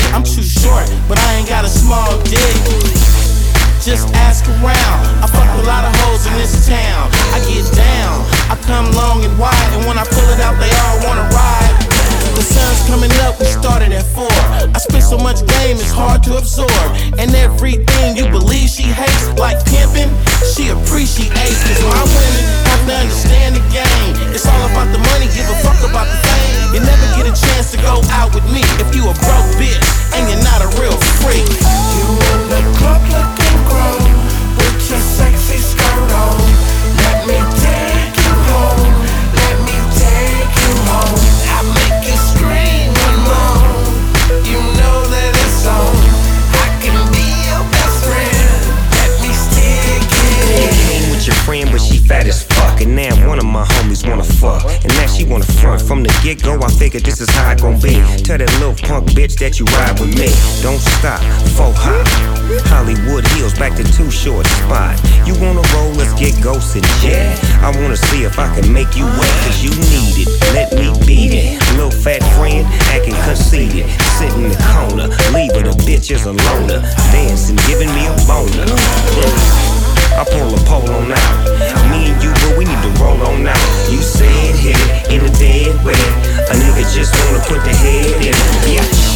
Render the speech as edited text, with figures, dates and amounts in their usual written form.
I'm too short, but I ain't got a small dick. Just ask around. I fuck a lot of hoes in this town. I get down, I come long and wide, and when I pull it out, they all wanna ride. The sun's coming up, we started at 4. I spit so much game, it's hard to absorb. And everything you believe she hates, like pimping, she appreciates. Cause my women have to understand the game. It's all about the money, give a fuck about the fame. You never get a chance to go out with me if you a broke bitch and you're not a real freak. You in the club looking grown with your sexy skirt on. Let me take you home. Let me take you home. I make you scream and moan. You know that it's on. I can be your best friend. Let me stick it. You came with your friend, but she fat as fuck. And now one of my homies wanna fuck, and now she wanna front. From the get-go, I figured this is how it gon' be. Tell that little punk bitch that you ride with me. Don't stop, faux hop. Hollywood Hills, back to Too Short spot. You wanna roll, let's get ghosted, yeah. I wanna see if I can make you wet, cause you need it. Let me beat it. Little fat friend, acting conceited. Sit in the corner, leave her, the bitch is a loner. Dancing, giving me a boner. I pull a pole on out. Me and you, but we need to roll on out. You said hit it in the dead weather. A nigga just wanna put the head in it. Yeah.